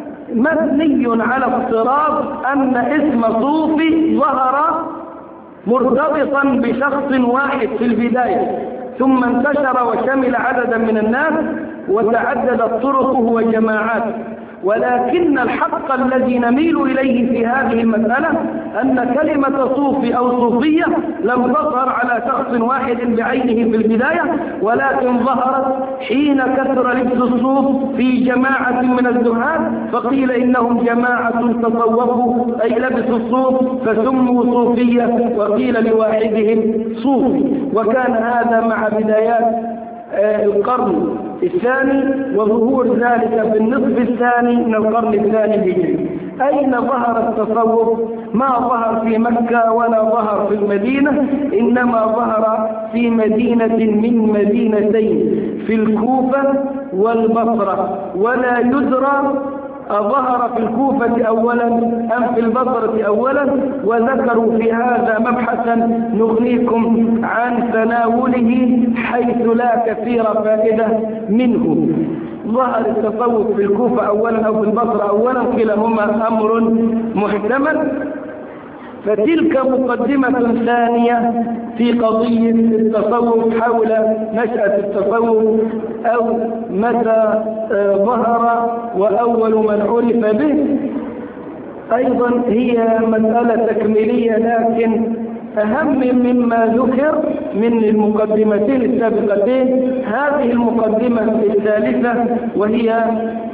مبني على افتراض أن اسم صوفي ظهر مرتبطا بشخص واحد في البداية، ثم انتشر وشمل عددا من الناس وتعددت طرقه وجماعاته، ولكن الحق الذي نميل إليه في هذه المسألة أن كلمة صوفي أو صوفية لم تظهر على شخص واحد بعينه في البداية، ولكن ظهرت حين كثر لبس الصوف في جماعة من الزهاد، فقيل إنهم جماعة تصوفوا أي لبسوا الصوف فسموا صوفية، وقيل لواحدهم صوفي. وكان هذا مع بدايات القرن الثاني وظهور ذلك في النصف الثاني من القرن الثاني الهجري. أين ظهر التصوف؟ ما ظهر في مكة ولا ظهر في المدينة، إنما ظهر في مدينة من مدينتين، في الكوفة والبصرة، ولا يدرى ظهر في الكوفة أولا أم في البصرة أولا، وذكروا في هذا مبحثا نغنيكم عن تناوله حيث لا كثير فائدة منه. ظهر التصوف في الكوفة أولا أو في البصرة أولا، كلاهما أمر محتمل. فتلك مقدمة ثانية في قضية التصوف حول نشأة التصوف أو متى ظهر وأول من عرف به. أيضا هي مسألة تكميلية، لكن أهم مما ذكر من المقدمتين السابقتين هذه المقدمة الثالثة، وهي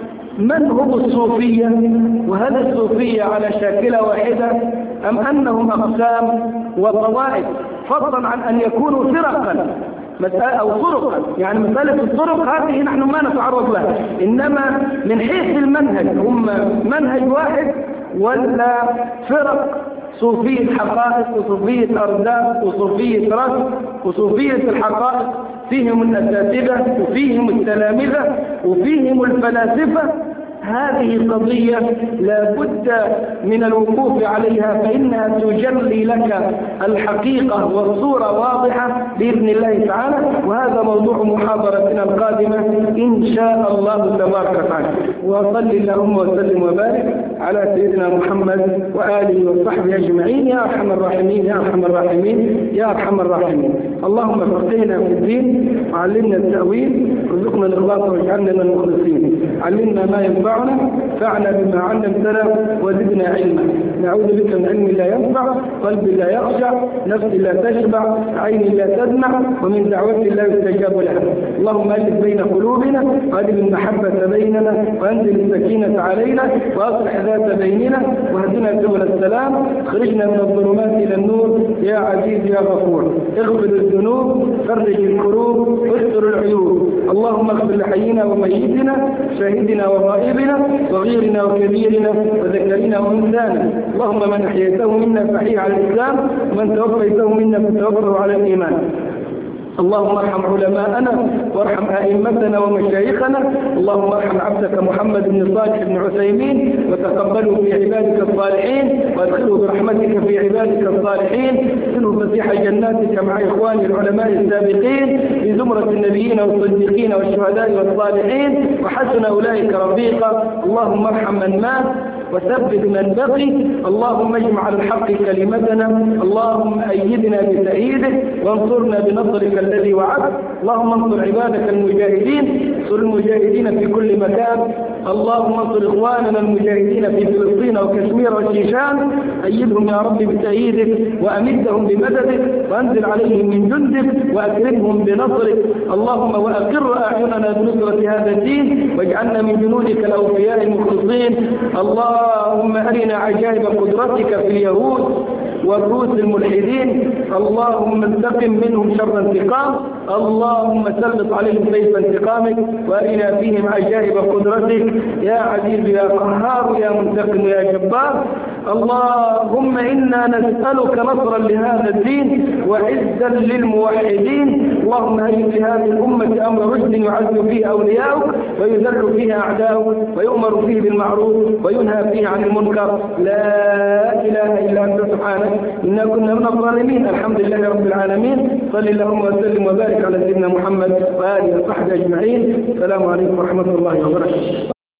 من هم الصوفية، وهل الصوفية على شاكلة واحدة أم أنهم أقسام وطوائف، فضلا عن أن يكونوا فرقا أو طرقا. يعني مسألة الطرق هذه نحن ما نتعرض لها، إنما من حيث المنهج هم منهج واحد ولا فرق؟ صوفية حقائق وصوفية أرزاق وصوفية رأس وصوفية الحقائق، فيهم الأساتذة وفيهم التلامذة وفيهم الفلاسفة. هذه قضية لا بد من الوقوف عليها، فإنها تجلي لك الحقيقة والصورة واضحة بإذن الله تعالى، وهذا موضوع محاضرتنا القادمة إن شاء الله تبارك وتعالى. وصل اللهم وسلم وبارك على سيدنا محمد وآله وصحبه أجمعين يا أرحم الراحمين يا أرحم الراحمين يا أرحم الراحمين. اللهم فقهنا في الدين وعلمنا التأويل وارزقنا الإخلاص واجعلنا من المخلصين. علمنا ما ينفعنا، فاعنا بما علمتنا وزدنا علما. نعوذ بك من علم لا ينفع، قلب لا يخشع، نفس لا تشبع، عين لا تدمع، ومن دعوة لا يستجاب لها. اللهم ألف بين قلوبنا وأدم المحبة بيننا وأنزل السكينة علينا وأصلح ذات بيننا واهدنا سبل السلام، اخرجنا من الظلمات إلى النور يا عزيز يا غفور. اغفر الذنوب، فرج الكروب، واستر العيوب. اللهم اغفر لحينا وميتنا، شاهدنا وغائبنا، صغيرنا وكبيرنا، وذكرنا وانثانا. اللهم من احييته منا فاحيه على الاسلام، ومن توفيته منا فتوفه على الايمان. اللهم ارحم علماءنا وارحم ائمتنا ومشايخنا. اللهم ارحم عبدك محمد بن صالح بن عثيمين وتقبله في عبادك الصالحين، وادخله برحمتك في عبادك الصالحين. ادخله فسيح جناتك مع اخواني العلماء السابقين في زمرة النبيين والصديقين والشهداء والصالحين، وحسن اولئك رفيقا. اللهم ارحم من مات وثبت من بقي. اللهم اجمع الحق كلمتنا. اللهم أيدنا بتأييدك وانصرنا بنصرك الذي وعدت. اللهم انصر عبادك المجاهدين، انصر المجاهدين في كل مكان. اللهم انصر إخواننا المجاهدين في فلسطين وكشمير والشيشان، أيدهم يا رب بتأييدك وأمدهم بمددك، وأنزل عليهم من جندك وأكرمهم بنصرك. اللهم وأقر أعيننا بنصرة هذا الدين، واجعلنا من جنودك الأوفياء المخلصين. اللهم أرنا عجائب قدرتك في اليهود والروس الملحدين. اللهم انتقم منهم شر انتقام. اللهم سلط عليهم سيف انتقامك، وارنا فيهم عجائب قدرتك يا عزيز يا قهار يا منتقم يا جبار. اللهم إنا نسألك نصرا لهذا الدين وعزا للموحدين. اللهم هيئ في هذه الأمة أمر رشد يعز فيه أولياؤك ويذل فيه أعداؤك، ويؤمر فيه بالمعروف وينهى فيه عن المنكر. لا إله إلا أنت سبحانك إنا كنا من الظالمين. الحمد لله رب العالمين. صل اللهم وسلم وبارك على سيدنا محمد وآله وصحبه أجمعين. السلام عليكم ورحمة الله وبركاته.